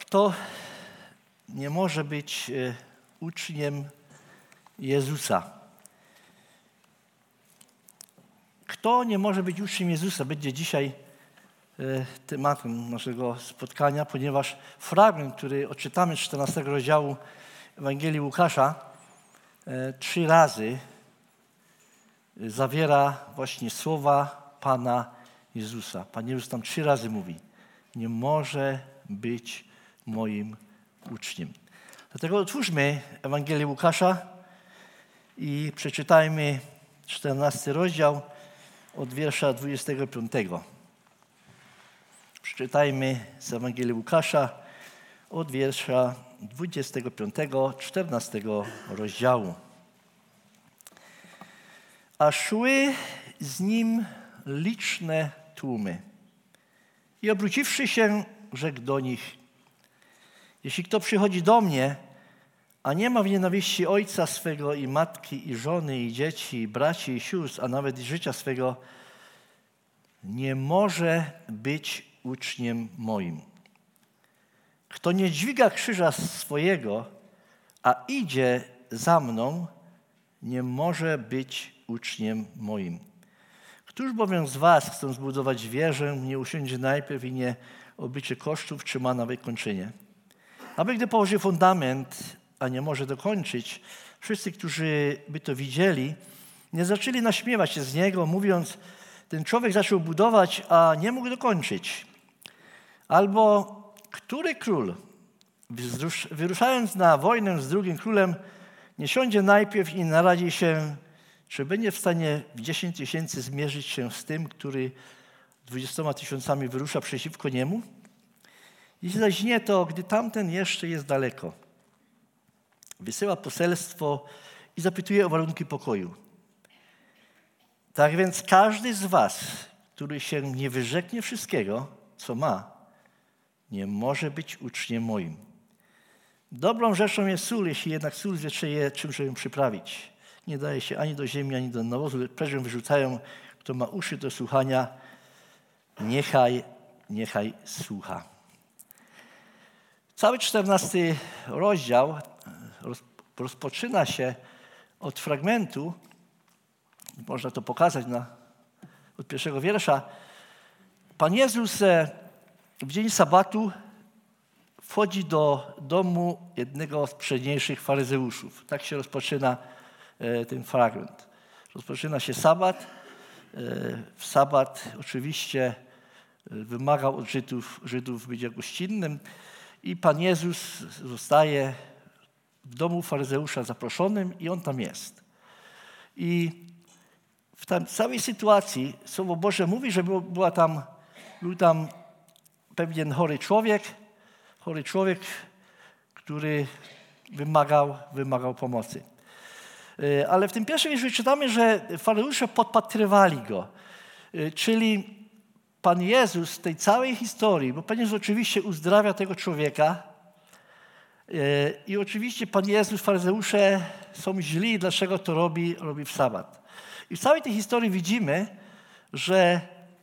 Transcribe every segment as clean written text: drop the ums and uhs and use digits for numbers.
Kto nie może być uczniem Jezusa? Kto nie może być uczniem Jezusa? Będzie dzisiaj tematem naszego spotkania, ponieważ fragment, który odczytamy z 14 rozdziału Ewangelii Łukasza 3 razy zawiera właśnie słowa Pana Jezusa. Pan Jezus tam 3 razy mówi: nie może być moim uczniem. Dlatego otwórzmy Ewangelię Łukasza i przeczytajmy 14 rozdział od wiersza 25. Przeczytajmy z Ewangelii Łukasza od wiersza 25, 14 rozdziału. A szły z nim liczne tłumy. I obróciwszy się, rzekł do nich: jeśli kto przychodzi do mnie, a nie ma w nienawiści ojca swego i matki, i żony, i dzieci, i braci, i sióstr, a nawet i życia swego, nie może być uczniem moim. Kto nie dźwiga krzyża swojego, a idzie za mną, nie może być uczniem moim. Któż bowiem z was, chcąc zbudować wieżę, nie usiądzie najpierw i nie obliczy kosztów, czy ma na wykończenie? Aby gdy położy fundament, a nie może dokończyć, wszyscy, którzy by to widzieli, nie zaczęli naśmiewać się z niego, mówiąc: ten człowiek zaczął budować, a nie mógł dokończyć. Albo który król, wyruszając na wojnę z drugim królem, nie siądzie najpierw i naradzi się, czy będzie w stanie w 10 000 zmierzyć się z tym, który 20 000 wyrusza przeciwko niemu? Jeśli zaś nie, to gdy tamten jeszcze jest daleko, wysyła poselstwo i zapytuje o warunki pokoju. Tak więc każdy z was, który się nie wyrzeknie wszystkiego, co ma, nie może być uczniem moim. Dobrą rzeczą jest sól, jeśli jednak sól zwietrzeje, czym żeby ją przyprawić. Nie daje się ani do ziemi, ani do nawozu, lecz preżem wyrzucają. Kto ma uszy do słuchania, niechaj słucha. Cały 14 rozdział rozpoczyna się od fragmentu, można to pokazać od pierwszego wiersza. Pan Jezus w dzień sabatu wchodzi do domu jednego z przedniejszych faryzeuszów. Tak się rozpoczyna ten fragment. Rozpoczyna się sabat. W sabat oczywiście wymagał od Żydów bycia gościnnym i Pan Jezus zostaje w domu faryzeusza zaproszonym i on tam jest. I w tej całej sytuacji Słowo Boże mówi, że był tam pewien chory człowiek, który wymagał pomocy. Ale w tym pierwszym wierszu czytamy, że faryzeusze podpatrywali go. Czyli Pan Jezus w tej całej historii, bo Pan Jezus oczywiście uzdrawia tego człowieka i oczywiście Pan Jezus, faryzeusze są źli, dlaczego to robi w sabat. I w całej tej historii widzimy, że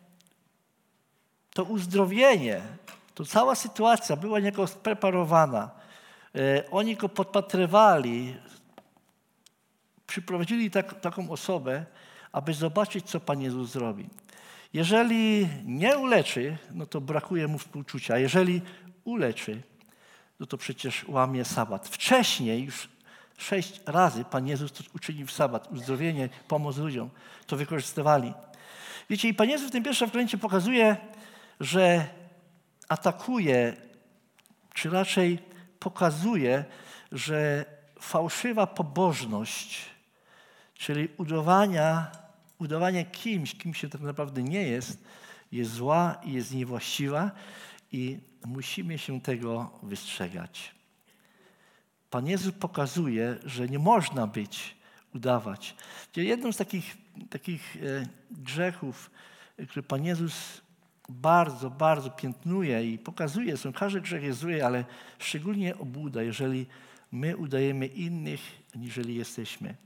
to uzdrowienie, to cała sytuacja była niejako spreparowana. Oni go podpatrywali, przyprowadzili taką osobę, aby zobaczyć, co Pan Jezus zrobi. Jeżeli nie uleczy, no to brakuje mu współczucia. Jeżeli uleczy, no to przecież łamie sabat. Wcześniej już 6 razy Pan Jezus to uczynił w sabat. Uzdrowienie, pomoc ludziom. To wykorzystywali. Wiecie, i Pan Jezus w tym pierwszym fragmencie pokazuje, że atakuje, czy raczej pokazuje, że fałszywa pobożność, czyli udawanie kim się tak naprawdę nie jest zła i jest niewłaściwa i musimy się tego wystrzegać. Pan Jezus pokazuje, że nie można udawać. Jedną z takich grzechów, które Pan Jezus bardzo, bardzo piętnuje i pokazuje, każdy grzech jest zły, ale szczególnie obłuda, jeżeli my udajemy innych, aniżeli jesteśmy.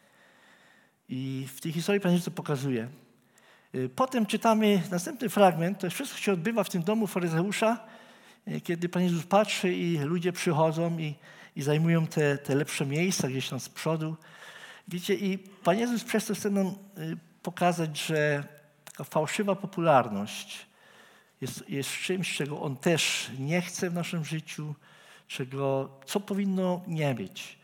I w tej historii Pan Jezus to pokazuje. Potem czytamy następny fragment, to wszystko się odbywa w tym domu faryzeusza kiedy Pan Jezus patrzy i ludzie przychodzą i zajmują te lepsze miejsca gdzieś tam z przodu. Wiecie, i Pan Jezus przez to chce nam pokazać, że taka fałszywa popularność jest czymś, czego On też nie chce w naszym życiu, co powinno nie być.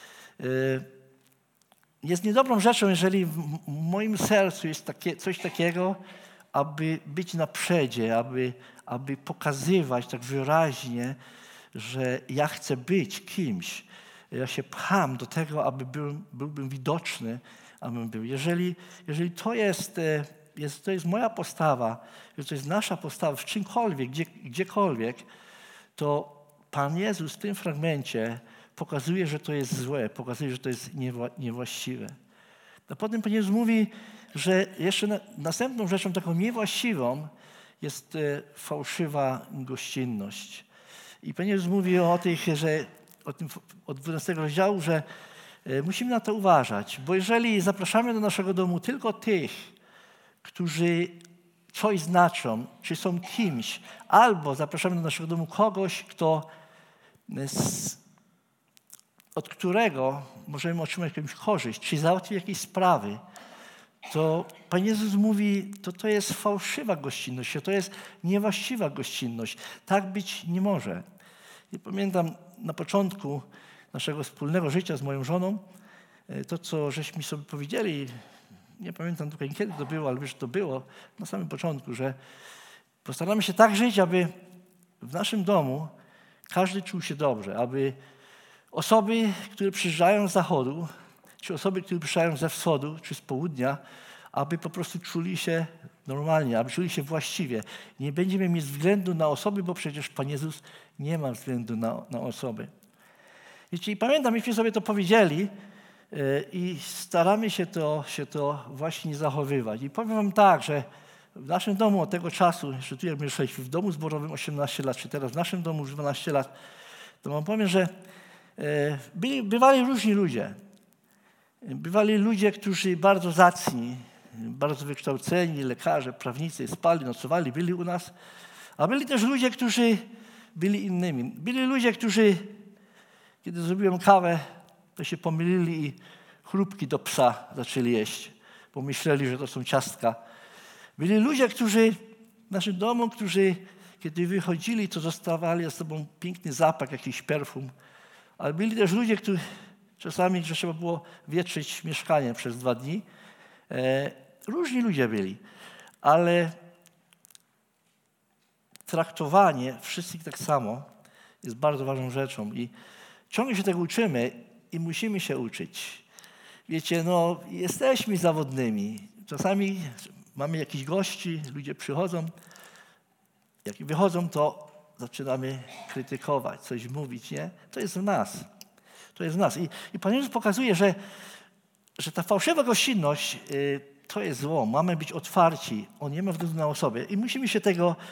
Jest niedobrą rzeczą, jeżeli w moim sercu jest coś takiego, aby być na przedzie, aby pokazywać tak wyraźnie, że ja chcę być kimś. Ja się pcham do tego, aby byłbym widoczny, abym był. Jeżeli to jest moja postawa, jeżeli to jest nasza postawa w czymkolwiek, gdziekolwiek, to Pan Jezus w tym fragmencie pokazuje, że to jest złe, pokazuje, że to jest niewłaściwe. A potem Pan Jezus mówi, że jeszcze następną rzeczą taką niewłaściwą jest fałszywa gościnność. I Pan Jezus mówi od 12 rozdziału, że musimy na to uważać, bo jeżeli zapraszamy do naszego domu tylko tych, którzy coś znaczą, czy są kimś, albo zapraszamy do naszego domu kogoś, od którego możemy otrzymać jakąś korzyść, czy załatwić jakieś sprawy, to Pan Jezus mówi, to jest fałszywa gościnność, to jest niewłaściwa gościnność. Tak być nie może. I pamiętam na początku naszego wspólnego życia z moją żoną, to co żeśmy sobie powiedzieli, nie pamiętam dokładnie kiedy to było, ale wiesz, to było na samym początku, że postaramy się tak żyć, aby w naszym domu każdy czuł się dobrze, aby osoby, które przyjeżdżają z zachodu, czy osoby, które przyjeżdżają ze wschodu, czy z południa, aby po prostu czuli się normalnie, aby czuli się właściwie. Nie będziemy mieć względu na osoby, bo przecież Pan Jezus nie ma względu na osoby. I pamiętam, myśmy sobie to powiedzieli i staramy się to właśnie zachowywać. I powiem wam tak, że w naszym domu od tego czasu, jeszcze tu jak mieszkaliśmy w domu zborowym 18 lat, czy teraz w naszym domu już 12 lat, to wam powiem, że bywali różni ludzie. Bywali ludzie, którzy bardzo zacni, bardzo wykształceni, lekarze, prawnicy, spali, nocowali, byli u nas, a byli też ludzie, którzy byli innymi. Byli ludzie, którzy, kiedy zrobiłem kawę, to się pomylili i chrupki do psa zaczęli jeść, bo myśleli, że to są ciastka. Byli ludzie, którzy w naszym domu, którzy kiedy wychodzili, to zostawali za sobą piękny zapach, jakiś perfum. Ale byli też ludzie, którzy czasami, że trzeba było wietrzyć mieszkanie przez 2 dni. Różni ludzie byli, ale traktowanie wszystkich tak samo jest bardzo ważną rzeczą i ciągle się tego uczymy i musimy się uczyć. Wiecie, jesteśmy zawodnymi. Czasami mamy jakichś gości, ludzie przychodzą, jak wychodzą, to zaczynamy krytykować, coś mówić, nie? To jest w nas. To jest w nas. I Pan Jezus pokazuje, że ta fałszywa gościnność to jest zło. Mamy być otwarci. On nie ma względu na osobę. I musimy się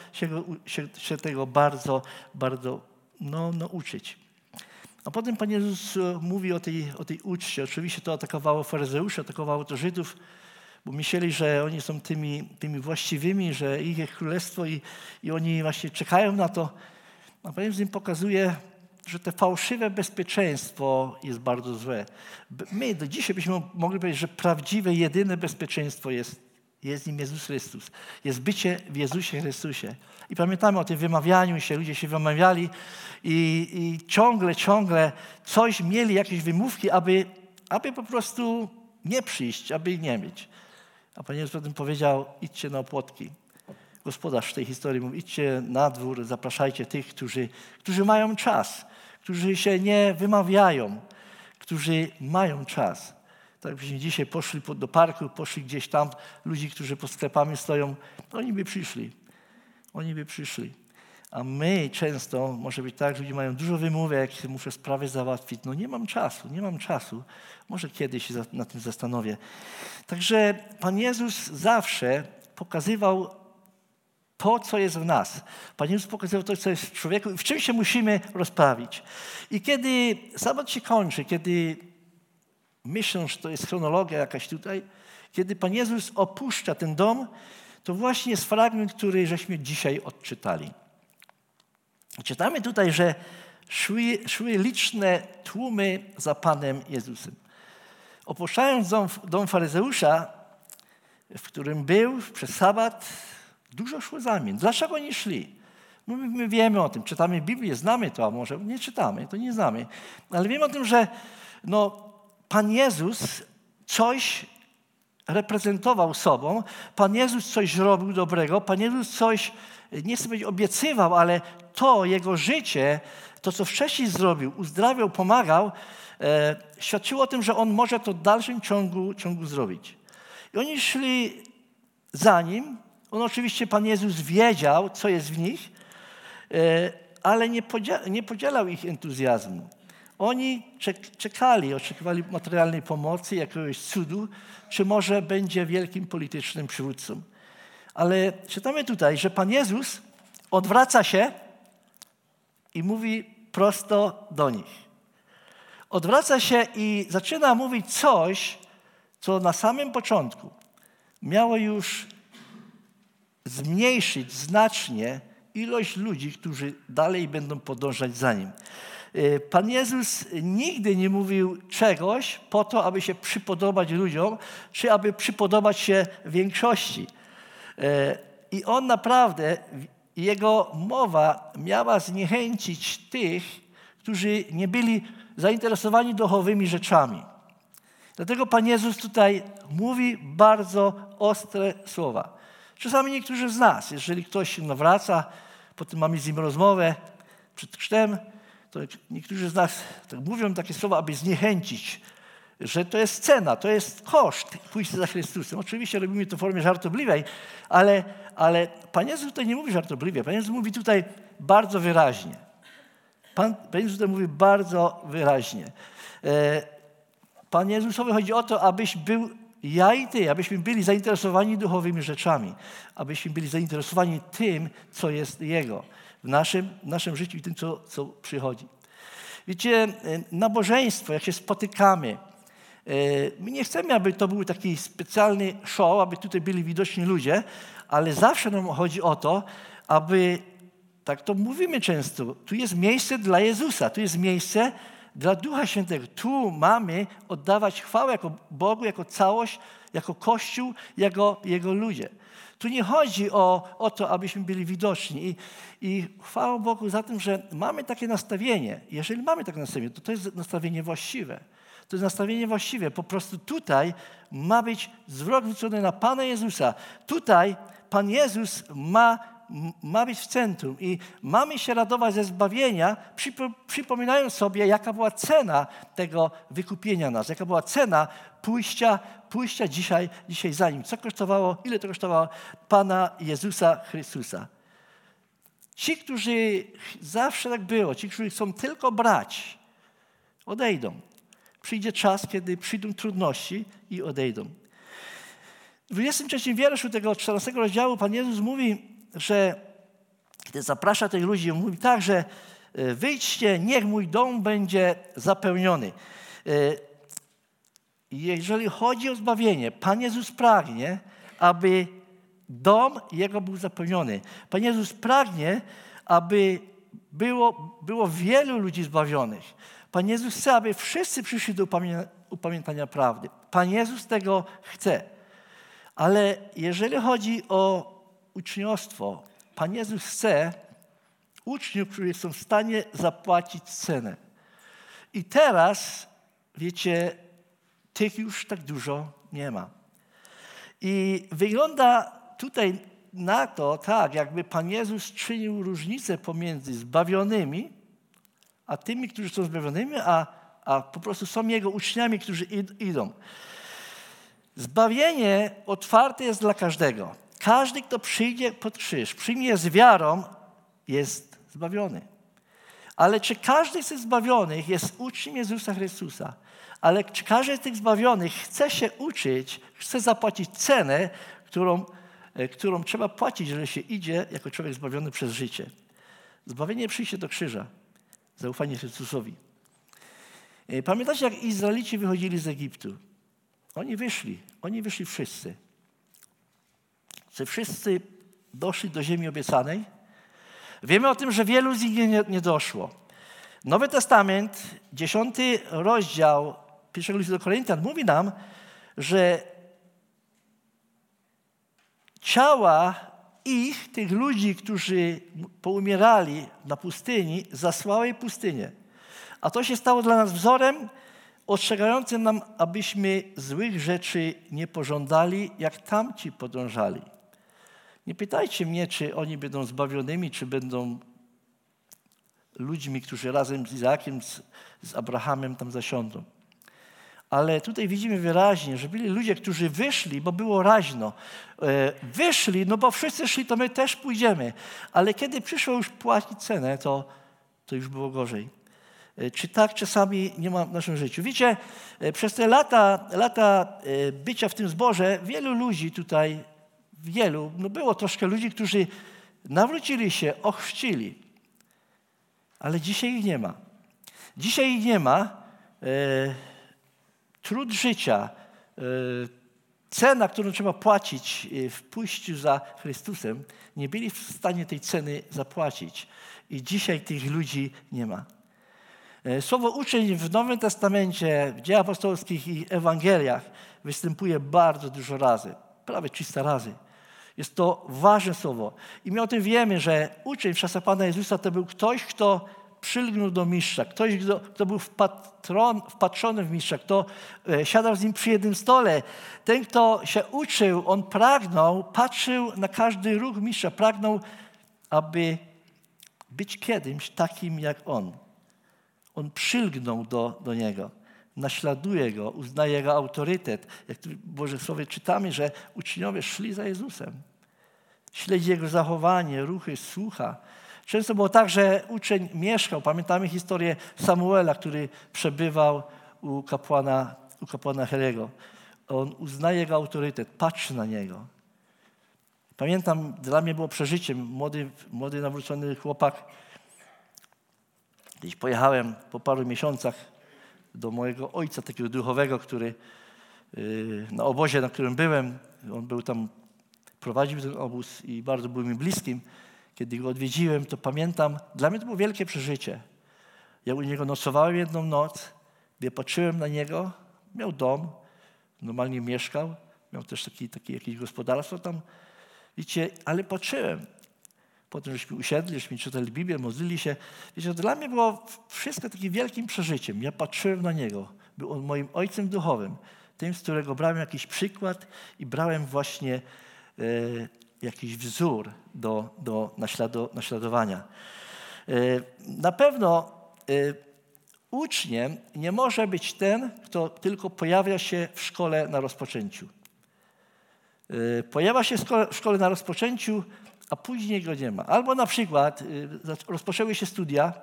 tego bardzo, bardzo nauczyć. A potem Pan Jezus mówi o tej uczcie. Oczywiście to atakowało faryzeuszy, atakowało to Żydów, bo myśleli, że oni są tymi właściwymi, że ich jest królestwo i oni właśnie czekają na to. A Pan Jezus im pokazuje, że to fałszywe bezpieczeństwo jest bardzo złe. My do dzisiaj byśmy mogli powiedzieć, że prawdziwe, jedyne bezpieczeństwo jest nim Jezus Chrystus. Jest bycie w Jezusie Chrystusie. I pamiętamy o tym wymawianiu się, ludzie się wymawiali i ciągle coś mieli, jakieś wymówki, aby po prostu nie przyjść, aby nie mieć. A Pan Jezus potem powiedział, idźcie na opłotki. Gospodarz w tej historii mówi, idźcie na dwór, zapraszajcie tych, którzy mają czas, którzy się nie wymawiają, którzy mają czas. Tak byśmy dzisiaj poszli do parku, poszli gdzieś tam, ludzi, którzy pod sklepami stoją, oni by przyszli. A my często, może być tak, że ludzie mają dużo wymówek, muszę sprawy załatwić. Nie mam czasu. Może kiedyś się nad tym zastanowię. Także Pan Jezus zawsze pokazywał to, co jest w nas. Pan Jezus pokazywał to, co jest w człowieku i w czym się musimy rozprawić. I kiedy sabat się kończy, kiedy myślą, że to jest chronologia jakaś tutaj, kiedy Pan Jezus opuszcza ten dom, to właśnie jest fragment, który żeśmy dzisiaj odczytali. Czytamy tutaj, że szły liczne tłumy za Panem Jezusem. Opuszczając dom faryzeusza, w którym był przez sabat, dużo szło za nim. Dlaczego nie szli? My wiemy o tym, czytamy Biblię, znamy to, a może nie czytamy, to nie znamy. Ale wiemy o tym, że Pan Jezus coś reprezentował sobą, Pan Jezus coś robił dobrego, Pan Jezus coś, nie chcę powiedzieć obiecywał, ale to Jego życie, to co wcześniej zrobił, uzdrawiał, pomagał, świadczyło o tym, że On może to w dalszym ciągu zrobić. I oni szli za Nim. Oczywiście Pan Jezus wiedział, co jest w nich, ale nie podzielał ich entuzjazmu. Oni oczekiwali materialnej pomocy, jakiegoś cudu, czy może będzie wielkim politycznym przywódcą. Ale czytamy tutaj, że Pan Jezus odwraca się i mówi prosto do nich. Odwraca się i zaczyna mówić coś, co na samym początku miało już zmniejszyć znacznie ilość ludzi, którzy dalej będą podążać za Nim. Pan Jezus nigdy nie mówił czegoś po to, aby się przypodobać ludziom, czy aby przypodobać się większości. I On naprawdę, Jego mowa miała zniechęcić tych, którzy nie byli zainteresowani duchowymi rzeczami. Dlatego Pan Jezus tutaj mówi bardzo ostre słowa. Czasami niektórzy z nas, jeżeli ktoś się nawraca, potem mamy z nim rozmowę przed chrztem, to niektórzy z nas tak mówią takie słowa, aby zniechęcić, że to jest cena, to jest koszt pójścia za Chrystusem. Oczywiście robimy to w formie żartobliwej, ale Pan Jezus tutaj nie mówi żartobliwie. Pan Jezus mówi tutaj bardzo wyraźnie. Pan Jezus tutaj mówi bardzo wyraźnie. Pan Jezusowi chodzi o to, abyś był ja i ty, abyśmy byli zainteresowani duchowymi rzeczami, abyśmy byli zainteresowani tym, co jest Jego w naszym życiu i tym, co przychodzi. Wiecie, nabożeństwo, jak się spotykamy, my nie chcemy, aby to był taki specjalny show, aby tutaj byli widoczni ludzie, ale zawsze nam chodzi o to, aby, tak to mówimy często, tu jest miejsce dla Jezusa, tu jest miejsce dla Ducha Świętego. Tu mamy oddawać chwałę jako Bogu, jako całość, jako Kościół, jako Jego ludzie. Tu nie chodzi o to, abyśmy byli widoczni. I chwała Bogu za tym, że mamy takie nastawienie. Jeżeli mamy takie nastawienie, to jest nastawienie właściwe. To jest nastawienie właściwe. Po prostu tutaj ma być wzrok zwrócony na Pana Jezusa. Tutaj Pan Jezus ma być w centrum i mamy się radować ze zbawienia, przypominając sobie, jaka była cena tego wykupienia nas, jaka była cena pójścia dzisiaj za Nim. Ile to kosztowało Pana Jezusa Chrystusa. Ci, którzy zawsze tak było, ci, którzy chcą tylko brać, odejdą. Przyjdzie czas, kiedy przyjdą trudności i odejdą. W 23 wierszu tego 14 rozdziału Pan Jezus mówi, że kiedy zaprasza tych ludzi, mówi tak, że wyjdźcie, niech mój dom będzie zapełniony. Jeżeli chodzi o zbawienie, Pan Jezus pragnie, aby dom Jego był zapełniony. Pan Jezus pragnie, aby było wielu ludzi zbawionych. Pan Jezus chce, aby wszyscy przyszli do upamiętania prawdy. Pan Jezus tego chce. Ale jeżeli chodzi o uczniostwo, Pan Jezus chce uczniów, którzy są w stanie zapłacić cenę. I teraz, wiecie, tych już tak dużo nie ma. I wygląda tutaj na to tak, jakby Pan Jezus czynił różnicę pomiędzy zbawionymi, a tymi, którzy są zbawionymi, a po prostu są Jego uczniami, którzy idą. Zbawienie otwarte jest dla każdego. Każdy, kto przyjdzie pod krzyż, przyjmie z wiarą, jest zbawiony. Ale czy każdy z tych zbawionych jest uczniem Jezusa Chrystusa? Ale czy każdy z tych zbawionych chce się uczyć, chce zapłacić cenę, którą trzeba płacić, jeżeli się idzie jako człowiek zbawiony przez życie? Zbawienie przyjście do krzyża, zaufanie Chrystusowi. Pamiętacie, jak Izraelici wychodzili z Egiptu? Oni wyszli wszyscy. Wszyscy doszli do ziemi obiecanej. Wiemy o tym, że wielu z nich nie doszło. Nowy Testament, 10 rozdział 1 listu do Koryntian mówi nam, że ciała tych ludzi, którzy poumierali na pustyni, zasłały pustynię. A to się stało dla nas wzorem ostrzegającym nam, abyśmy złych rzeczy nie pożądali, jak tamci podążali. Nie pytajcie mnie, czy oni będą zbawionymi, czy będą ludźmi, którzy razem z Izaakiem, z Abrahamem tam zasiądą. Ale tutaj widzimy wyraźnie, że byli ludzie, którzy wyszli, bo było raźno. Wyszli, no bo wszyscy szli, to my też pójdziemy. Ale kiedy przyszło już płacić cenę, to już było gorzej. Czy tak czasami nie ma w naszym życiu? Wiecie, przez te lata bycia w tym zborze, wielu ludzi tutaj, było troszkę ludzi, którzy nawrócili się, ochrzcili. Ale dzisiaj ich nie ma. Dzisiaj ich nie ma. Trud życia, cena, którą trzeba płacić w pójściu za Chrystusem, nie byli w stanie tej ceny zapłacić. I dzisiaj tych ludzi nie ma. Słowo uczeń w Nowym Testamencie, w Dziejach Apostolskich i Ewangeliach występuje bardzo dużo razy, prawie 300 razy. Jest to ważne słowo. I my o tym wiemy, że uczeń w czasach Pana Jezusa to był ktoś, kto przylgnął do mistrza, ktoś, kto był wpatrzony w mistrza, kto siadał z nim przy jednym stole. Ten, kto się uczył, on pragnął, patrzył na każdy ruch mistrza, pragnął, aby być kiedyś takim jak on. On przylgnął do niego, naśladuje go, uznaje jego autorytet. Jak w Bożym Słowie czytamy, że uczniowie szli za Jezusem. Śledzi jego zachowanie, ruchy, słucha. Często było tak, że uczeń mieszkał. Pamiętamy historię Samuela, który przebywał u kapłana Helego. On uznaje jego autorytet, patrzy na niego. Pamiętam, dla mnie było przeżyciem, młody nawrócony chłopak. Gdzieś pojechałem po paru miesiącach do mojego ojca, takiego duchowego, który na obozie, na którym byłem, on był tam, prowadził ten obóz i bardzo był mi bliskim. Kiedy go odwiedziłem, to pamiętam, dla mnie to było wielkie przeżycie. Ja u niego nocowałem jedną noc, gdy patrzyłem na niego, miał dom, normalnie mieszkał, miał też takie jakieś gospodarstwo tam, wiecie, ale patrzyłem. Potem żeśmy usiedli, żeśmy czytali Biblię, modlili się. Wiecie, dla mnie było wszystko takim wielkim przeżyciem. Ja patrzyłem na niego. Był on moim ojcem duchowym, tym, z którego brałem jakiś przykład i brałem właśnie jakiś wzór do naśladowania. Na pewno uczniem nie może być ten, kto tylko pojawia się w szkole na rozpoczęciu. Pojawia się w szkole na rozpoczęciu, a później go nie ma. Albo na przykład rozpoczęły się studia,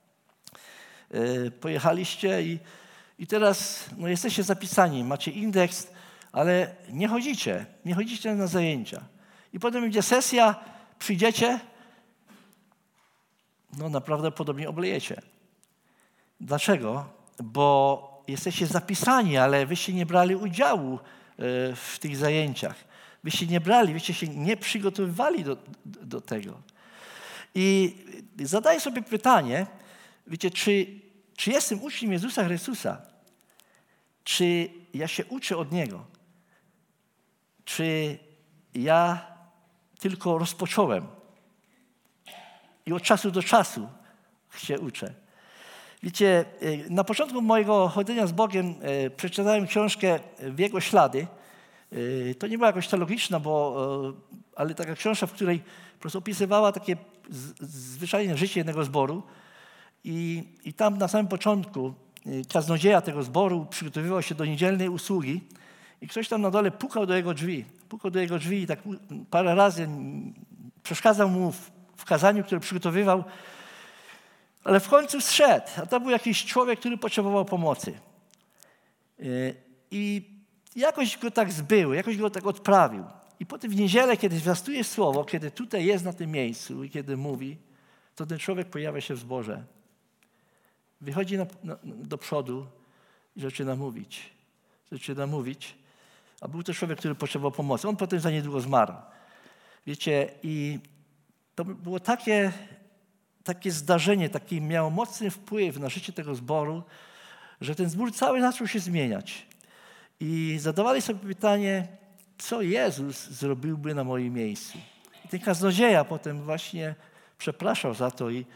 pojechaliście i teraz jesteście zapisani, macie indeks, ale nie chodzicie na zajęcia. I potem będzie sesja, przyjdziecie, naprawdę podobnie oblejecie. Dlaczego? Bo jesteście zapisani, ale wyście nie brali udziału w tych zajęciach. Wyście nie brali, wyście się nie przygotowywali do tego. I zadaję sobie pytanie, wiecie, czy jestem uczniem Jezusa Chrystusa? Czy ja się uczę od Niego? Czy ja tylko rozpocząłem i od czasu do czasu się uczę? Wiecie, na początku mojego chodzenia z Bogiem przeczytałem książkę W Jego ślady. To nie była jakoś teologiczna, ale taka książka, w której po prostu opisywała takie zwyczajne życie jednego zboru. I tam na samym początku kaznodzieja tego zboru przygotowywał się do niedzielnej usługi i ktoś tam na dole pukał do jego drzwi i tak parę razy przeszkadzał mu w kazaniu, które przygotowywał, ale w końcu zszedł, a to był jakiś człowiek, który potrzebował pomocy. I jakoś go tak zbył, jakoś go tak odprawił. I potem w niedzielę, kiedy zwiastuje słowo, kiedy tutaj jest na tym miejscu i kiedy mówi, to ten człowiek pojawia się w zborze. Wychodzi do przodu i zaczyna mówić. A był to człowiek, który potrzebował pomocy. On potem za niedługo zmarł. Wiecie, i to było takie takie zdarzenie, taki miało mocny wpływ na życie tego zboru, że ten zbór cały zaczął się zmieniać. I zadawali sobie pytanie, co Jezus zrobiłby na moim miejscu. I ten kaznodzieja potem właśnie przepraszał za to i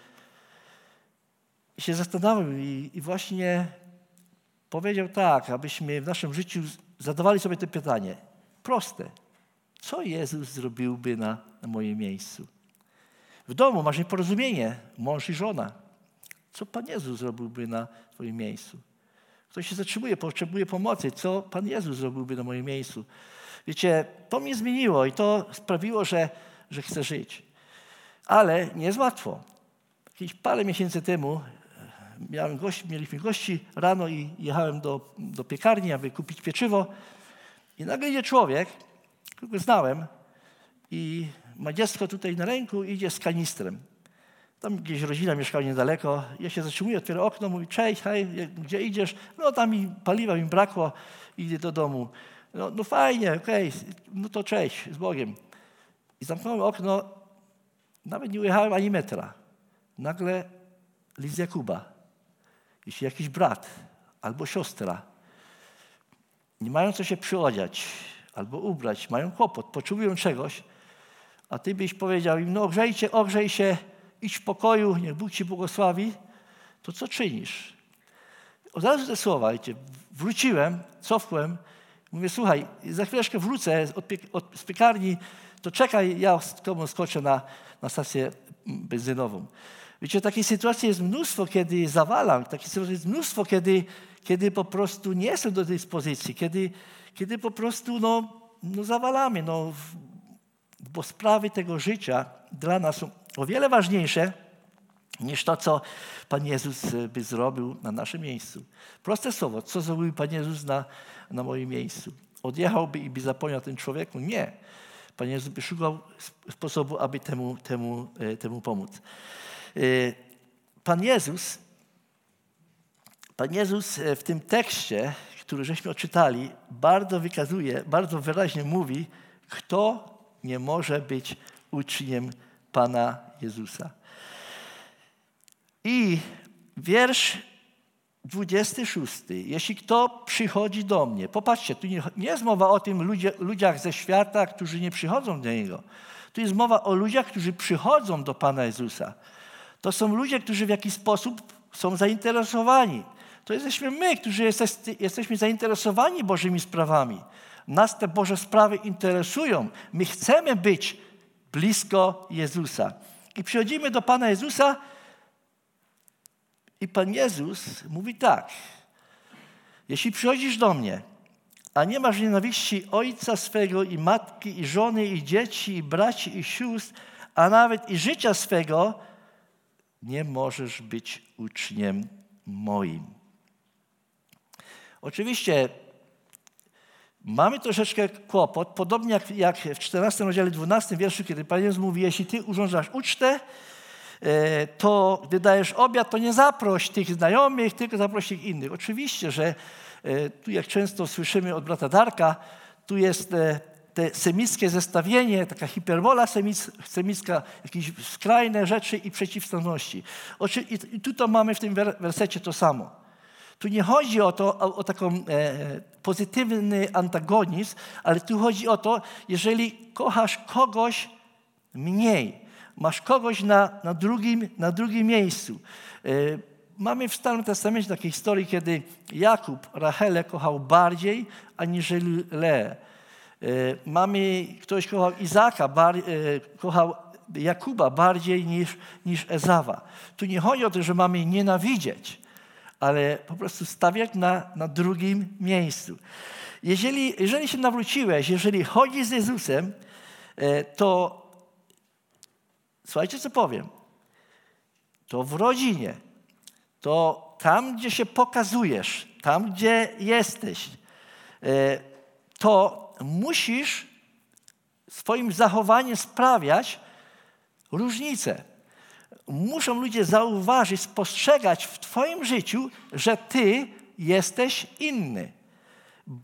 się zastanawiał i właśnie powiedział tak, abyśmy w naszym życiu zadawali sobie to pytanie. Proste. Co Jezus zrobiłby na moim miejscu? W domu masz nieporozumienie, mąż i żona. Co Pan Jezus zrobiłby na twoim miejscu? Ktoś się zatrzymuje, potrzebuje pomocy. Co Pan Jezus zrobiłby na moim miejscu? Wiecie, to mnie zmieniło i to sprawiło, że chcę żyć. Ale nie jest łatwo. Jakieś parę miesięcy temu mieliśmy gości rano i jechałem do piekarni, aby kupić pieczywo. I nagle idzie człowiek, którego znałem i ma dziecko tutaj na ręku i idzie z kanistrem. Tam gdzieś rodzina mieszkała niedaleko. Ja się zatrzymuję, otwieram okno, mówi, cześć, hej, gdzie idziesz? No tam mi paliwa mi brakło, idę do domu. No fajnie, okej, no to cześć, z Bogiem. I zamknąłem okno, nawet nie ujechałem ani metra. Nagle list Jakuba. Jeśli jakiś brat albo siostra nie mają co się przyodziać albo ubrać, mają kłopot, potrzebują czegoś, a ty byś powiedział im, no ogrzej się, idź w pokoju, niech Bóg ci błogosławi, to co czynisz? Od razu te słowa, wiecie, wróciłem, cofłem, mówię, słuchaj, za chwileczkę wrócę z piekarni, to czekaj, ja z tobą skoczę na stację benzynową. Wiecie, takiej sytuacji jest mnóstwo, kiedy zawalam, takiej sytuacji jest mnóstwo, kiedy po prostu nie jestem do dyspozycji, kiedy po prostu zawalamy, bo sprawy tego życia dla nas są o wiele ważniejsze niż to, co Pan Jezus by zrobił na naszym miejscu. Proste słowo, co zrobił Pan Jezus na moim miejscu? Odjechałby i by zapomniał ten człowieku? Nie. Pan Jezus by szukał sposobu, aby temu pomóc. Pan Jezus w tym tekście, który żeśmy odczytali, bardzo wykazuje, bardzo wyraźnie mówi, kto nie może być uczniem Pana Jezusa. I wiersz 26. Jeśli kto przychodzi do mnie, popatrzcie, tu nie jest mowa o tym ludziach ze świata, którzy nie przychodzą do Niego. Tu jest mowa o ludziach, którzy przychodzą do Pana Jezusa. To są ludzie, którzy w jakiś sposób są zainteresowani. To jesteśmy my, którzy jesteśmy zainteresowani Bożymi sprawami. Nas te Boże sprawy interesują. My chcemy być blisko Jezusa. I przychodzimy do Pana Jezusa i Pan Jezus mówi tak. Jeśli przychodzisz do mnie, a nie masz nienawiści ojca swego i matki, i żony, i dzieci, i braci, i sióstr, a nawet i życia swego, nie możesz być uczniem moim. Oczywiście mamy troszeczkę kłopot, podobnie jak w 14 rozdziale 12 wierszu, kiedy Pan Jezus mówi, jeśli ty urządzasz ucztę, to gdy dajesz obiad, to nie zaproś tych znajomych, tylko zaproś tych innych. Oczywiście, że tu jak często słyszymy od brata Darka, tu jest te semickie zestawienie, taka hiperbola semicka, jakieś skrajne rzeczy i przeciwstawności. I tu to mamy w tym wersecie to samo. Tu nie chodzi o taką pozytywny antagonizm, ale tu chodzi o to, jeżeli kochasz kogoś mniej, masz kogoś na drugim miejscu. Mamy w Starym Testamencie takie historie, kiedy Jakub Rachelę kochał bardziej aniżeli Leę. Ktoś kochał Izaka, kochał Jakuba bardziej niż Ezawa. Tu nie chodzi o to, że mamy nienawidzieć, ale po prostu stawiać na drugim miejscu. Jeżeli się nawróciłeś, jeżeli chodzisz z Jezusem, to słuchajcie, co powiem. To w rodzinie, to tam, gdzie się pokazujesz, tam, gdzie jesteś, to musisz swoim zachowaniem sprawiać różnicę. Muszą ludzie zauważyć, spostrzegać w twoim życiu, że ty jesteś inny,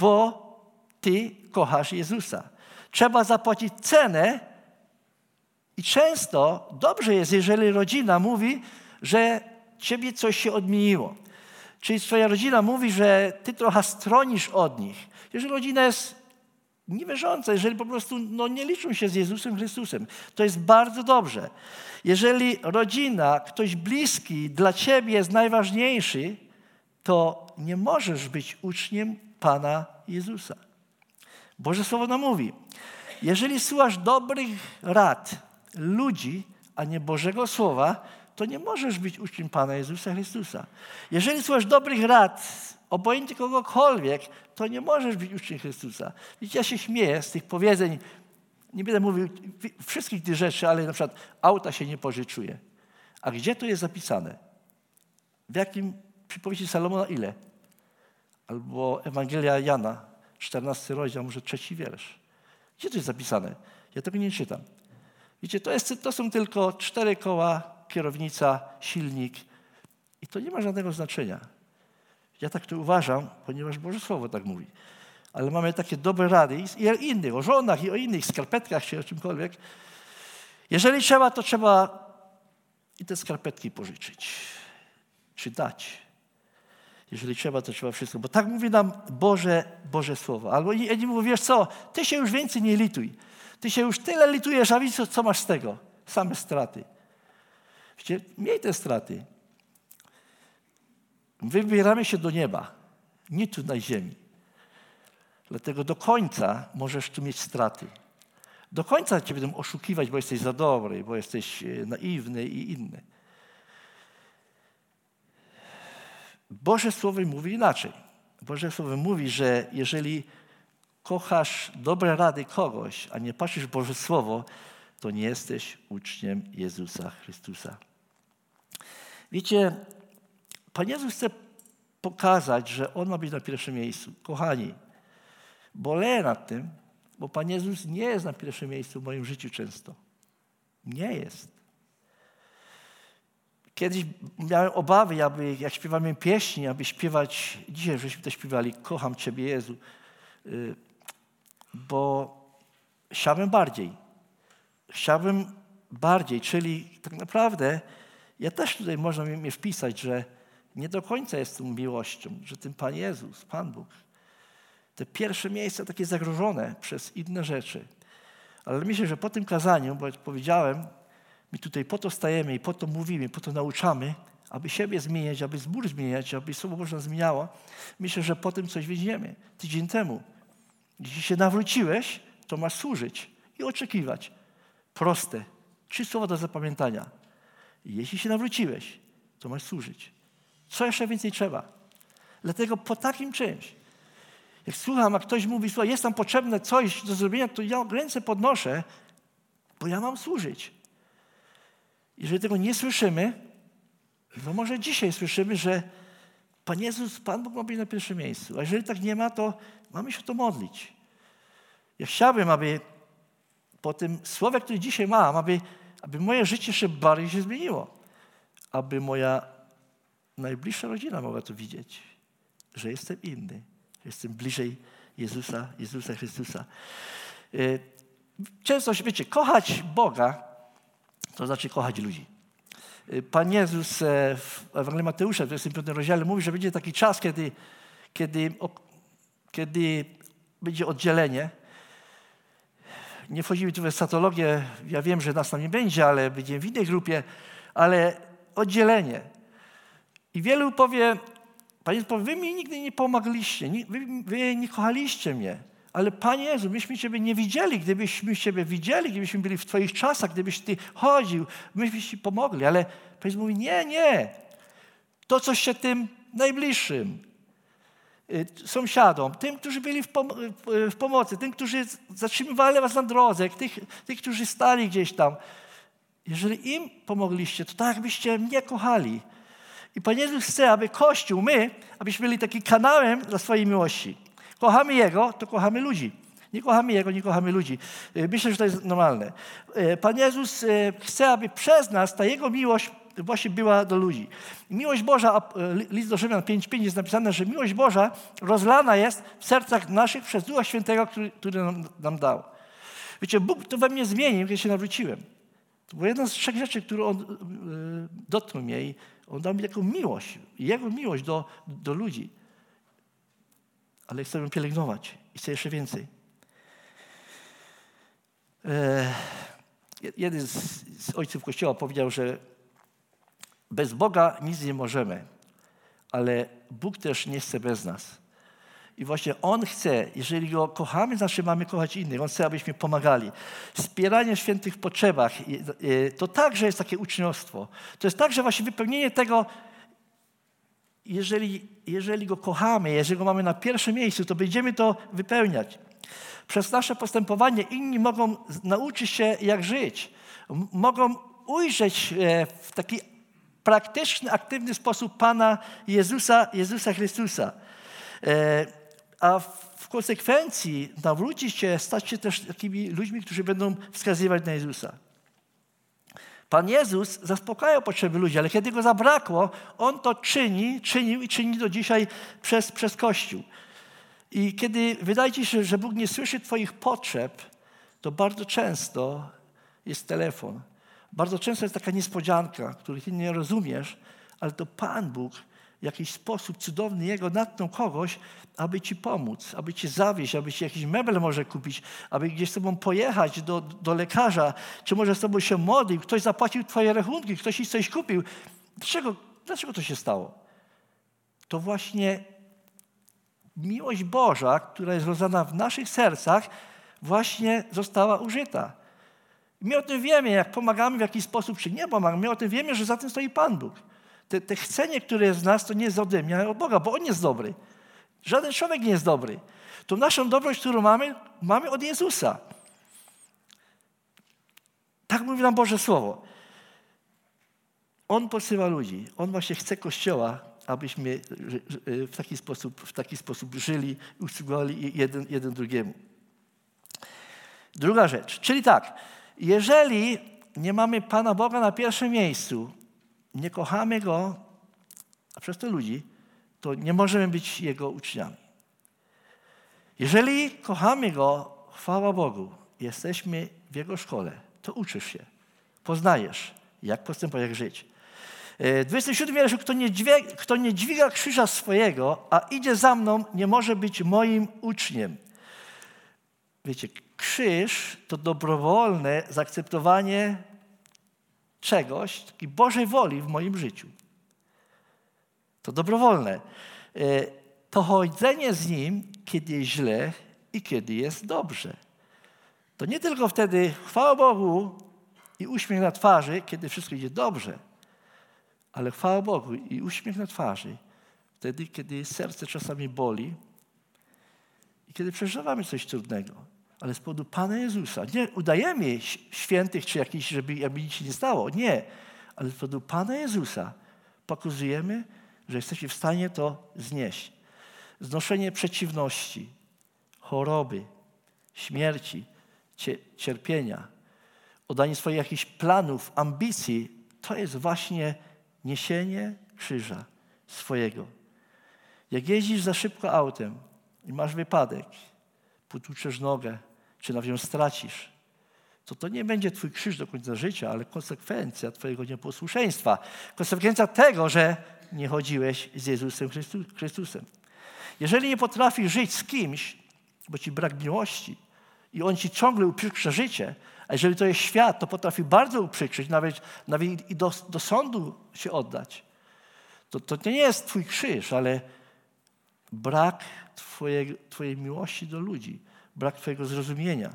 bo ty kochasz Jezusa. Trzeba zapłacić cenę I często dobrze jest, jeżeli rodzina mówi, że ciebie coś się odmieniło. Czyli twoja rodzina mówi, że ty trochę stronisz od nich. Jeżeli rodzina jest niewierząca, jeżeli po prostu nie liczą się z Jezusem Chrystusem, to jest bardzo dobrze. Jeżeli rodzina, ktoś bliski dla ciebie jest najważniejszy, to nie możesz być uczniem Pana Jezusa. Boże Słowo nam mówi, jeżeli słuchasz dobrych rad ludzi, a nie Bożego Słowa, to nie możesz być uczniem Pana Jezusa Chrystusa. Jeżeli słuchasz dobrych rad, obojętnie kogokolwiek, to nie możesz być uczniem Chrystusa. Wiecie, ja się śmieję z tych powiedzeń, nie będę mówił wszystkich tych rzeczy, ale na przykład auta się nie pożyczuje. A gdzie to jest zapisane? W jakim przypowieści Salomona ile? Albo Ewangelia Jana, 14 rozdział, może 3 wiersz. Gdzie to jest zapisane? Ja tego nie czytam. Wiecie, to są tylko 4 koła, kierownica, silnik i to nie ma żadnego znaczenia. Ja tak to uważam, ponieważ Boże Słowo tak mówi. Ale mamy takie dobre rady i o innych, o żonach i o innych skarpetkach czy o czymkolwiek. Jeżeli trzeba, to trzeba i te skarpetki pożyczyć. Czy dać. Jeżeli trzeba, to trzeba wszystko. Bo tak mówi nam Boże Słowo. Albo inni mówią, wiesz co, ty się już więcej nie lituj. Ty się już tyle litujesz, a widzisz, co masz z tego? Same straty. Wiecie, miej te straty. Wybieramy się do nieba, nie tu na ziemi. Dlatego do końca możesz tu mieć straty. Do końca cię będą oszukiwać, bo jesteś za dobry, bo jesteś naiwny i inny. Boże Słowo mówi inaczej. Boże Słowo mówi, że jeżeli kochasz dobre rady kogoś, a nie patrzysz w Boże Słowo, to nie jesteś uczniem Jezusa Chrystusa. Wiecie, Pan Jezus chce pokazać, że On ma być na pierwszym miejscu. Kochani, boleję nad tym, bo Pan Jezus nie jest na pierwszym miejscu w moim życiu często. Nie jest. Kiedyś miałem obawy, jak śpiewamy pieśni, aby śpiewać, dzisiaj żeśmy to śpiewali, kocham Ciebie Jezu, bo chciałbym bardziej, czyli tak naprawdę ja też tutaj można mnie wpisać, że nie do końca jest tą miłością, że ten Pan Jezus, Pan Bóg, te pierwsze miejsca takie zagrożone przez inne rzeczy. Ale myślę, że po tym kazaniu, bo jak powiedziałem, my tutaj po to stajemy i po to mówimy, po to nauczamy, aby siebie zmieniać, aby zbór zmieniać, aby Słowo Boże zmieniało. Myślę, że po tym coś weźmiemy. Tydzień temu, jeśli się nawróciłeś, to masz służyć i oczekiwać. Proste. 3 słowa do zapamiętania. Jeśli się nawróciłeś, to masz służyć. Co jeszcze więcej trzeba? Dlatego po takim czymś, jak słucham, a ktoś mówi, słuchaj, jest tam potrzebne coś do zrobienia, to ja ręce podnoszę, bo ja mam służyć. Jeżeli tego nie słyszymy, to może dzisiaj słyszymy, że Pan Jezus, Pan Bóg ma być na pierwszym miejscu. A jeżeli tak nie ma, to mamy się o to modlić. Ja chciałbym, aby po tym słowie, które dzisiaj mam, aby moje życie jeszcze bardziej się zmieniło. Aby moja najbliższa rodzina mogła to widzieć, że jestem inny, że jestem bliżej Jezusa Chrystusa. Często, wiecie, kochać Boga, to znaczy kochać ludzi. Pan Jezus w Ewangelii Mateusza w 25 rozdziale mówi, że będzie taki czas, kiedy będzie oddzielenie. Nie wchodzimy tu w eschatologię, ja wiem, że nas tam nie będzie, ale będziemy w innej grupie, ale oddzielenie. I wielu powie, Pan Jezus powie, wy mi nigdy nie pomogliście, wy nie kochaliście mnie. Ale Panie Jezu, myśmy Ciebie nie widzieli. Gdybyśmy Ciebie widzieli, gdybyśmy byli w Twoich czasach, gdybyś Ty chodził, myśmy Ci pomogli. Ale Pan Jezus mówi, nie. To coś się tym najbliższym, sąsiadom, tym, którzy byli w pomocy, tym, którzy zatrzymywali was na drodze, tych, którzy stali gdzieś tam. Jeżeli im pomogliście, to tak byście mnie kochali. I Pan Jezus chce, aby Kościół, abyśmy byli takim kanałem dla swojej miłości. Kochamy Jego, to kochamy ludzi. Nie kochamy Jego, nie kochamy ludzi. Myślę, że to jest normalne. Pan Jezus chce, aby przez nas ta Jego miłość właśnie była do ludzi. Miłość Boża, list do Rzymian 5:5 jest napisane, że miłość Boża rozlana jest w sercach naszych przez Ducha Świętego, który nam dał. Wiecie, Bóg to we mnie zmienił, kiedy się nawróciłem. To była jedna z 3 rzeczy, które on dotknął mnie i on dał mi taką miłość, jego miłość do ludzi. Ale chcę ją pielęgnować i chcę jeszcze więcej. Jeden z ojców Kościoła powiedział, że bez Boga nic nie możemy, ale Bóg też nie chce bez nas. I właśnie On chce, jeżeli Go kochamy, znaczy mamy kochać innych. On chce, abyśmy pomagali. Wspieranie w świętych potrzebach, to także jest takie uczniostwo. To jest także właśnie wypełnienie tego, jeżeli Go kochamy, jeżeli Go mamy na pierwszym miejscu, to będziemy to wypełniać. Przez nasze postępowanie inni mogą nauczyć się, jak żyć. Mogą ujrzeć w taki praktyczny, aktywny sposób Pana Jezusa Chrystusa. A w konsekwencji nawrócić się, stać się też takimi ludźmi, którzy będą wskazywać na Jezusa. Pan Jezus zaspokajał potrzeby ludzi, ale kiedy Go zabrakło, On to czynił i czyni do dzisiaj przez Kościół. I kiedy wydaje ci się, że Bóg nie słyszy twoich potrzeb, to bardzo często jest telefon. Bardzo często jest taka niespodzianka, której ty nie rozumiesz, ale to Pan Bóg w jakiś sposób cudowny Jego natknął kogoś, aby ci pomóc, aby cię zawieźć, aby ci jakiś mebel może kupić, aby gdzieś z tobą pojechać do lekarza, czy może z tobą się modlił, ktoś zapłacił twoje rachunki, ktoś ci coś kupił. Dlaczego to się stało? To właśnie miłość Boża, która jest rozdana w naszych sercach, właśnie została użyta. My o tym wiemy, jak pomagamy w jakiś sposób, czy nie pomagamy. My o tym wiemy, że za tym stoi Pan Bóg. Te chcenie, które jest w nas, to nie jest ode mnie, ale od Boga, bo On jest dobry. Żaden człowiek nie jest dobry. To naszą dobroć, którą mamy od Jezusa. Tak mówi nam Boże Słowo. On posyła ludzi. On właśnie chce Kościoła, abyśmy w taki sposób żyli, usługiwali jeden drugiemu. Druga rzecz, czyli tak, jeżeli nie mamy Pana Boga na pierwszym miejscu, nie kochamy Go, a przez to ludzi, to nie możemy być Jego uczniami. Jeżeli kochamy Go, chwała Bogu, jesteśmy w Jego szkole, to uczysz się, poznajesz, jak postępować, jak żyć. 27 wierszu, kto nie dźwiga krzyża swojego, a idzie za mną, nie może być moim uczniem. Wiecie, krzyż to dobrowolne zaakceptowanie czegoś, takiej Bożej woli w moim życiu. To dobrowolne. To chodzenie z Nim, kiedy jest źle i kiedy jest dobrze. To nie tylko wtedy chwała Bogu i uśmiech na twarzy, kiedy wszystko idzie dobrze, ale chwała Bogu i uśmiech na twarzy wtedy, kiedy serce czasami boli i kiedy przeżywamy coś trudnego. Ale z powodu Pana Jezusa. Nie udajemy świętych czy jakichś, żeby nic się nie stało. Nie. Ale z powodu Pana Jezusa pokazujemy, że jesteśmy w stanie to znieść. Znoszenie przeciwności, choroby, śmierci, cierpienia, oddanie swoich jakichś planów, ambicji, to jest właśnie niesienie krzyża swojego. Jak jeździsz za szybko autem i masz wypadek, potłuczesz nogę, czy nawet ją stracisz, to nie będzie twój krzyż do końca życia, ale konsekwencja twojego nieposłuszeństwa. Konsekwencja tego, że nie chodziłeś z Jezusem Chrystusem. Jeżeli nie potrafisz żyć z kimś, bo ci brak miłości i on ci ciągle uprzykrza życie, a jeżeli to jest świat, to potrafi bardzo uprzykrzyć, nawet i do sądu się oddać. To nie jest twój krzyż, ale brak twojej miłości do ludzi, brak twojego zrozumienia.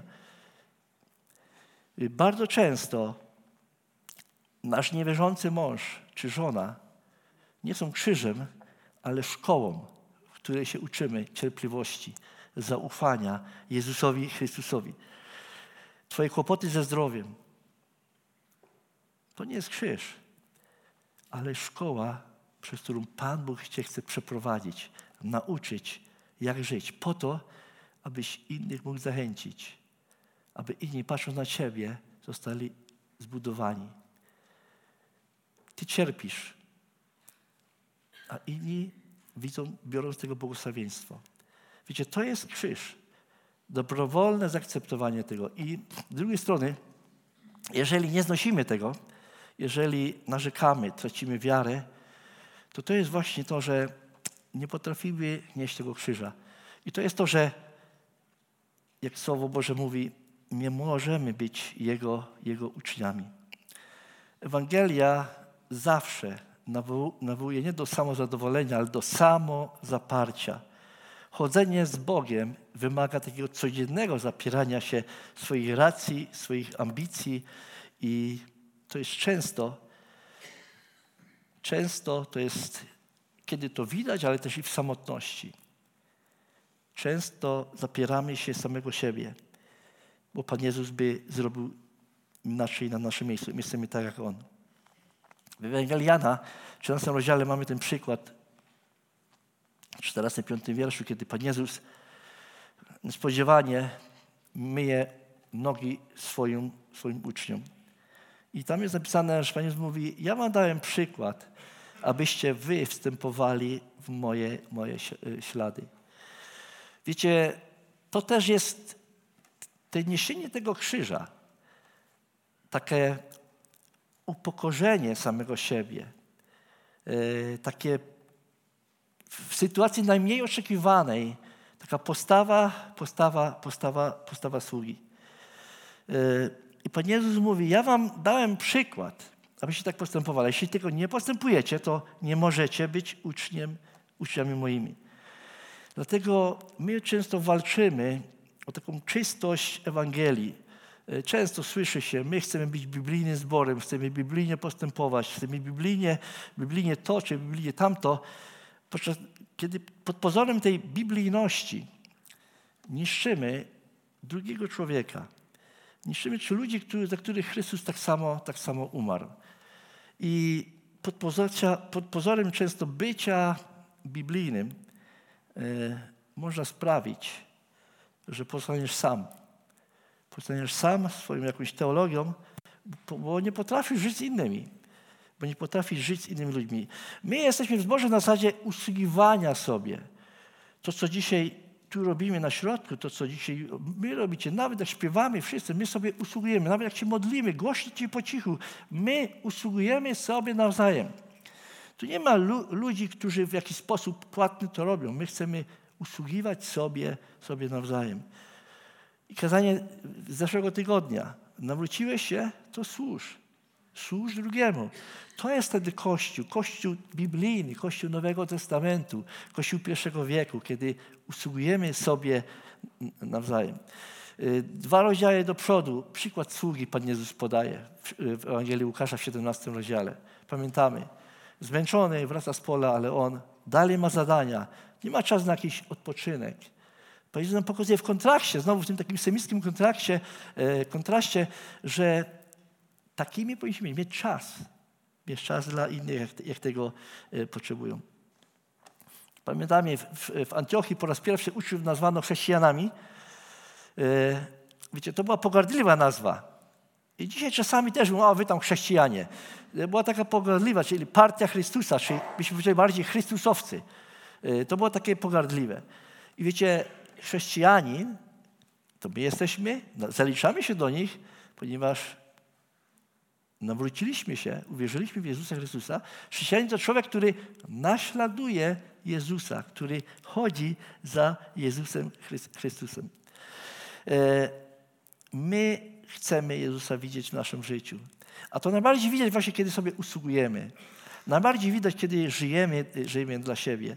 Bardzo często nasz niewierzący mąż czy żona nie są krzyżem, ale szkołą, w której się uczymy cierpliwości, zaufania Jezusowi Chrystusowi. Twoje kłopoty ze zdrowiem to nie jest krzyż, ale szkoła, przez którą Pan Bóg cię chce przeprowadzić, nauczyć, jak żyć, po to, abyś innych mógł zachęcić, aby inni, patrząc na ciebie, zostali zbudowani. Ty cierpisz, a inni widzą, biorą z tego błogosławieństwo. Wiecie, to jest krzyż. Dobrowolne zaakceptowanie tego. I z drugiej strony jeżeli nie znosimy tego, jeżeli narzekamy, tracimy wiarę, to jest właśnie to, że nie potrafimy nieść tego krzyża. I to jest to, że jak Słowo Boże mówi, nie możemy być Jego uczniami. Ewangelia zawsze nawołuje nie do samozadowolenia, ale do samozaparcia. Chodzenie z Bogiem wymaga takiego codziennego zapierania się swoich racji, swoich ambicji i to jest często to jest, kiedy to widać, ale też i w samotności. Często zapieramy się samego siebie, bo Pan Jezus by zrobił inaczej na naszym miejscu. My chcemy tak jak On. W Ewangelii Jana, w 13 rozdziale mamy ten przykład, w 14-5 wierszu, kiedy Pan Jezus niespodziewanie myje nogi swoim uczniom. I tam jest napisane, że Pan Jezus mówi, ja wam dałem przykład, abyście wy wstępowali w moje ślady. Wiecie, to też jest niesienie tego krzyża, takie upokorzenie samego siebie, takie w sytuacji najmniej oczekiwanej, taka postawa sługi. I Pan Jezus mówi, ja wam dałem przykład, abyście tak postępowali. Jeśli tego nie postępujecie, to nie możecie być uczniami moimi. Dlatego my często walczymy o taką czystość Ewangelii. Często słyszy się, my chcemy być biblijnym zborem, chcemy biblijnie postępować, chcemy biblijnie to, czy biblijnie tamto, podczas kiedy pod pozorem tej biblijności niszczymy drugiego człowieka. Niszczymy czy ludzi, za których Chrystus tak samo umarł. I pod pozorem często bycia biblijnym można sprawić, że pozostaniesz sam. Pozostaniesz sam swoją jakąś teologią, bo nie potrafisz żyć z innymi. Bo nie potrafisz żyć z innymi ludźmi. My jesteśmy w zborze na zasadzie usługiwania sobie. To, co dzisiaj tu robimy na środku, to, co dzisiaj my robicie, nawet jak śpiewamy wszyscy, my sobie usługujemy. Nawet jak się modlimy, głośno czy po cichu, my usługujemy sobie nawzajem. Tu nie ma ludzi, którzy w jakiś sposób płatny to robią. My chcemy usługiwać sobie nawzajem. I kazanie z zeszłego tygodnia. Nawróciłeś się, to służ. Służ drugiemu. To jest wtedy Kościół biblijny, Kościół Nowego Testamentu, Kościół I wieku, kiedy usługujemy sobie nawzajem. 2 rozdziały do przodu, przykład sługi Pan Jezus podaje w Ewangelii Łukasza w 17 rozdziale. Pamiętamy, zmęczony wraca z pola, ale on dalej ma zadania, nie ma czasu na jakiś odpoczynek. Pan Jezus nam pokazuje w kontraście, znowu w tym takim semickim kontraście, że takimi powinniśmy mieć czas. Mieć czas dla innych, jak tego potrzebują. Pamiętamy, w Antiochii po raz pierwszy uczniów nazwano chrześcijanami. Wiecie, to była pogardliwa nazwa. I dzisiaj czasami też mówią, wy tam chrześcijanie. Była taka pogardliwa, czyli partia Chrystusa, czyli byśmy powiedzieli bardziej chrystusowcy. To było takie pogardliwe. I wiecie, chrześcijanin, to my jesteśmy, zaliczamy się do nich, ponieważ nawróciliśmy się, uwierzyliśmy w Jezusa Chrystusa. Chrześcijanin to człowiek, który naśladuje Jezusa, który chodzi za Jezusem Chrystusem. My chcemy Jezusa widzieć w naszym życiu. A to najbardziej widać właśnie, kiedy sobie usługujemy. Najbardziej widać, kiedy żyjemy dla siebie.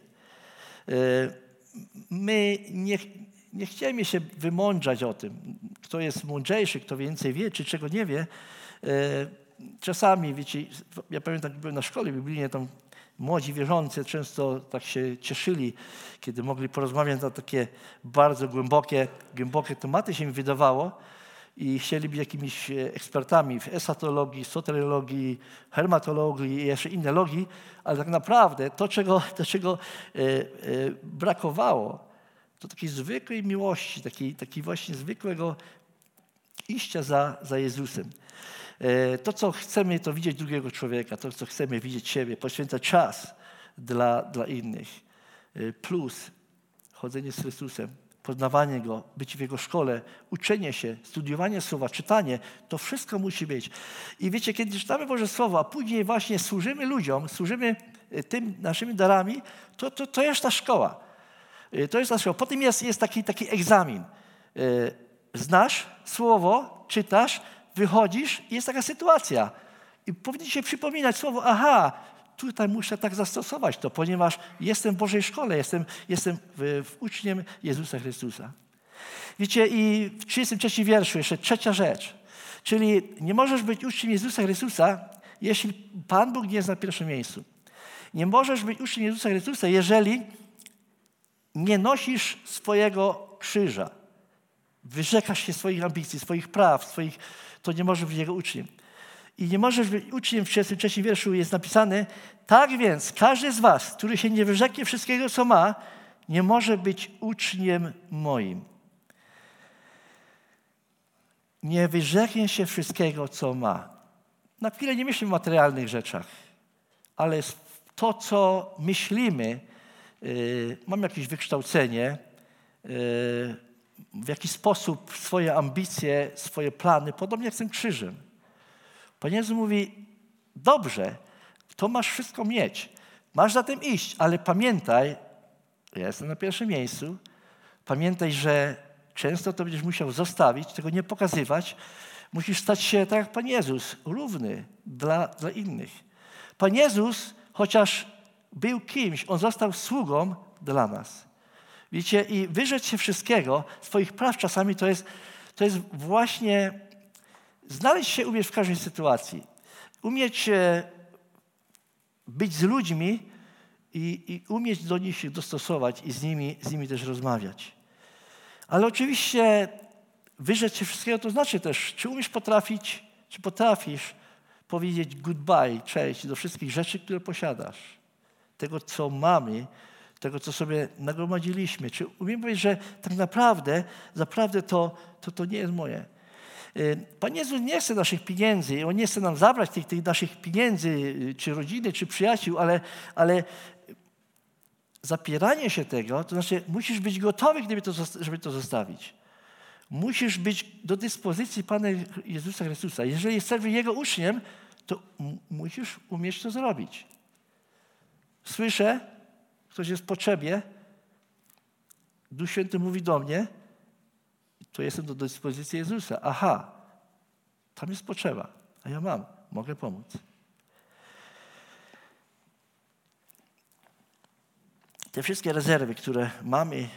My nie chcemy się wymądrzać o tym, kto jest mądrzejszy, kto więcej wie, czy czego nie wie. Czasami, wiecie, ja pamiętam, jak byłem na szkole biblijnej, tam młodzi wierzący często tak się cieszyli, kiedy mogli porozmawiać na takie bardzo głębokie tematy, się mi wydawało, i chcieli być jakimiś ekspertami w esatologii, soteriologii, hermatologii i jeszcze inne logii, ale tak naprawdę to, czego brakowało, to takiej zwykłej miłości, takiej właśnie zwykłego iścia za Jezusem. To, co chcemy, to widzieć drugiego człowieka, to, co chcemy, widzieć siebie, poświęcać czas dla innych. Plus chodzenie z Chrystusem, poznawanie Go, być w Jego szkole, uczenie się, studiowanie Słowa, czytanie, to wszystko musi być. I wiecie, kiedy czytamy Boże Słowo, a później właśnie służymy ludziom, służymy tym naszymi darami, to jest ta szkoła. To jest ta szkoła. Potem jest taki egzamin. Znasz Słowo, czytasz, wychodzisz i jest taka sytuacja. I powinien się przypominać Słowo, aha, tutaj muszę tak zastosować to, ponieważ jestem w Bożej szkole, jestem uczniem Jezusa Chrystusa. Wiecie, i w 33 wierszu jeszcze trzecia rzecz. Czyli nie możesz być uczniem Jezusa Chrystusa, jeśli Pan Bóg nie jest na pierwszym miejscu. Nie możesz być uczniem Jezusa Chrystusa, jeżeli nie nosisz swojego krzyża. Wyrzekasz się swoich ambicji, swoich praw, to nie możesz być Jego uczniem. I nie możesz być uczniem, w 33 wierszu jest napisane, tak więc każdy z was, który się nie wyrzeknie wszystkiego, co ma, nie może być uczniem moim. Nie wyrzeknie się wszystkiego, co ma. Na chwilę nie myślimy o materialnych rzeczach, ale to, co myślimy, mam jakieś wykształcenie, w jaki sposób swoje ambicje, swoje plany, podobnie jak z tym krzyżem. Pan Jezus mówi, dobrze, to masz wszystko mieć. Masz za tym iść, ale pamiętaj, ja jestem na pierwszym miejscu, pamiętaj, że często to będziesz musiał zostawić, tego nie pokazywać. Musisz stać się, tak jak Pan Jezus, równy dla innych. Pan Jezus, chociaż był kimś, On został sługą dla nas. Wiecie, i wyrzec się wszystkiego, swoich praw czasami to jest właśnie znaleźć się umieć w każdej sytuacji. Umieć być z ludźmi i umieć do nich się dostosować i z nimi też rozmawiać. Ale oczywiście wyrzec się wszystkiego to znaczy też, czy potrafisz powiedzieć goodbye, cześć do wszystkich rzeczy, które posiadasz. Tego, co mamy, tego, co sobie nagromadziliśmy. Czy umiemy powiedzieć, że tak naprawdę to nie jest moje. Pan Jezus nie chce naszych pieniędzy, On nie chce nam zabrać tych naszych pieniędzy, czy rodziny, czy przyjaciół, ale zapieranie się tego, to znaczy musisz być gotowy, żeby to zostawić. Musisz być do dyspozycji Pana Jezusa Chrystusa. Jeżeli chcesz być Jego uczniem, to musisz umieć to zrobić. Słyszę, ktoś jest w potrzebie, Duch Święty mówi do mnie, to jestem do dyspozycji Jezusa. Aha, tam jest potrzeba, a ja mogę pomóc. Te wszystkie rezerwy, które mamy,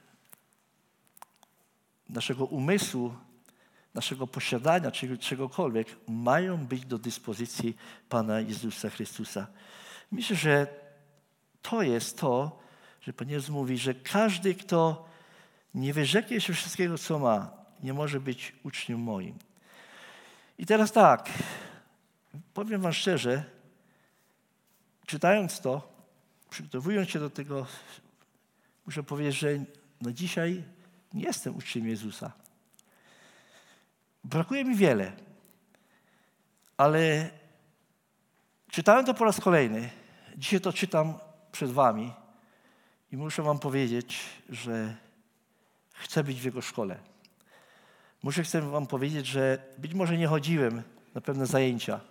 naszego umysłu, naszego posiadania, czegokolwiek, mają być do dyspozycji Pana Jezusa Chrystusa. Myślę, że to jest to, że Pan Jezus mówi, że każdy, kto nie wyrzeknie się wszystkiego, co ma, nie może być uczniem moim. I teraz tak, powiem wam szczerze, czytając to, przygotowując się do tego, muszę powiedzieć, że na dzisiaj nie jestem uczniem Jezusa. Brakuje mi wiele, ale czytałem to po raz kolejny. Dzisiaj to czytam przed wami i muszę wam powiedzieć, że chcę być w Jego szkole. Chcę wam powiedzieć, że być może nie chodziłem na pewne zajęcia.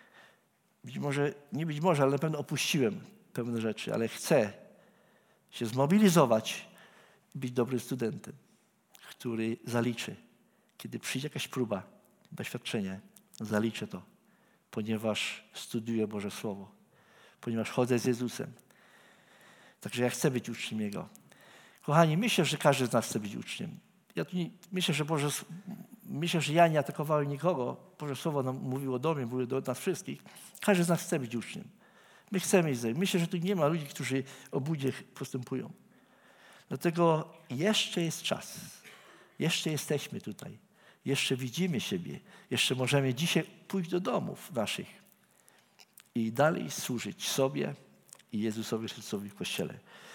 Ale na pewno opuściłem pewne rzeczy, ale chcę się zmobilizować i być dobrym studentem, który zaliczy. Kiedy przyjdzie jakaś próba, doświadczenie, zaliczę to, ponieważ studiuję Boże Słowo, ponieważ chodzę z Jezusem. Także ja chcę być uczniem Jego. Kochani, myślę, że każdy z nas chce być uczniem. Myślę, że ja nie atakowałem nikogo. Boże Słowo nam mówiło do mnie, mówiło do nas wszystkich. Każdy z nas chce być uczniem. My chcemy iść. Myślę, że tu nie ma ludzi, którzy obłudnie postępują. Dlatego jeszcze jest czas. Jeszcze jesteśmy tutaj. Jeszcze widzimy siebie. Jeszcze możemy dzisiaj pójść do domów naszych i dalej służyć sobie i Jezusowi Chrystusowi w Kościele.